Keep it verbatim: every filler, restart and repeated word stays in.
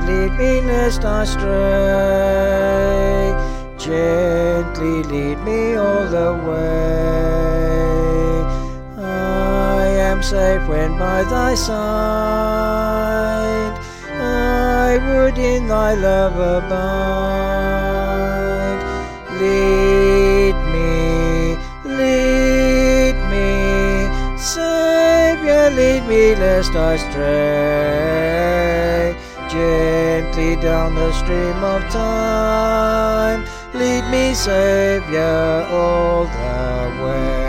lead me lest I stray. Gently lead me all the way. I am safe when by thy side. I would in thy love abide. Lead me, lead me, Saviour, lead me lest I stray. Gently down the stream of time, lead me, Saviour, all the way.